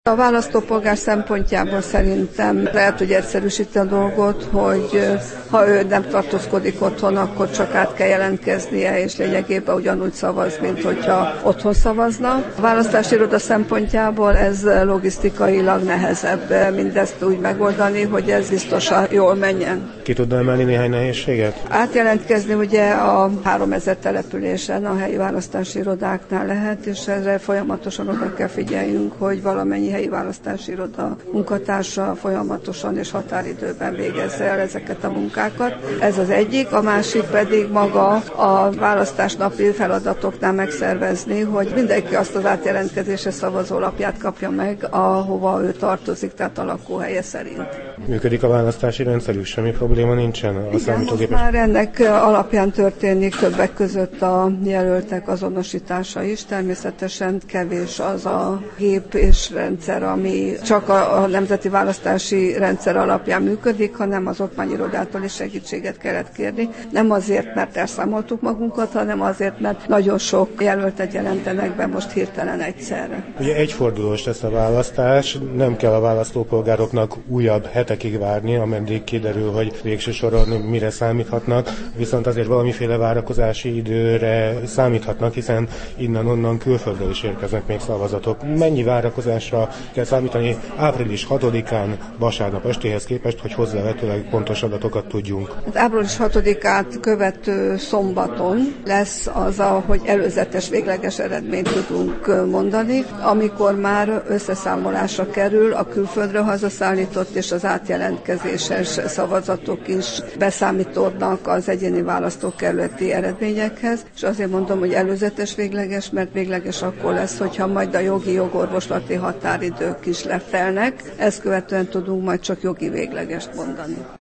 A választópolgár szempontjából szerintem lehet, hogy egyszerűsíti a dolgot, hogy ha ő nem tartózkodik otthon, akkor csak át kell jelentkeznie, és lényegében ugyanúgy szavaz, mint hogyha otthon szavazna. A választási iroda szempontjából ez logisztikailag nehezebb mindezt úgy megoldani, hogy ez biztosan jól menjen. Ki tudna emelni néhány nehézséget? Átjelentkezni ugye a 3000 településen a helyi választási irodáknál lehet, és erre folyamatosan oda kell figyeljünk, hogy valamennyi helyi választási iroda munkatársa folyamatosan és határidőben végezze el ezeket a munkákat. Ez az egyik, a másik pedig maga a választásnapi feladatoknál megszervezni, hogy mindenki azt az átjelentkezésre szavazólapját kapja meg, ahova ő tartozik, tehát a lakóhelye szerint. Működik a választási rendszerük, semmi probléma nincsen? Igen, most már ennek alapján történik többek között a jelöltek azonosítása is. Természetesen kevés az a gép és rendszer, ami csak a nemzeti választási rendszer alapján működik, hanem az okmányirodától is segítséget kellett kérni. Nem azért, mert elszámoltuk magunkat, hanem azért, mert nagyon sok jelöltet jelentenek be most hirtelen egyszerre. Ugye egyfordulós lesz a választás, nem kell a választópolgároknak újabb hetekig várni, ameddig kiderül, hogy végső soron mire számíthatnak, viszont azért valamiféle várakozási időre számíthatnak, hiszen innen-onnan külföldről is érkeznek még szavazatok. Mennyi várakozásra kell számítani április 6-án vasárnap estéhez képest, hogy hozzávetőleg pontos adatokat tudjunk? Április 6-át követő szombaton lesz az, hogy előzetes végleges eredményt tudunk mondani, amikor már összeszámolásra kerül a külföldről hazaszállított és az átjelentkezéses szavazatok is beszámítódnak az egyéni választókerületi eredményekhez, és azért mondom, hogy előzetes végleges, mert végleges akkor lesz, hogyha majd a jogi jogorvoslati határidők is letelnek, ezt követően tudunk majd csak jogi véglegest mondani.